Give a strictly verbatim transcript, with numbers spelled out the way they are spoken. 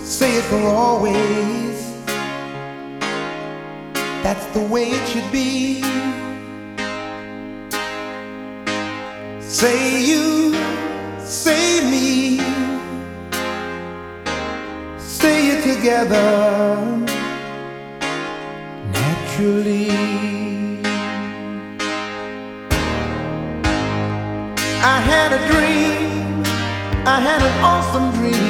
say it for always. That's the way it should be. Say you, say me, say it together naturally. I had a dream, I had an awesome dream.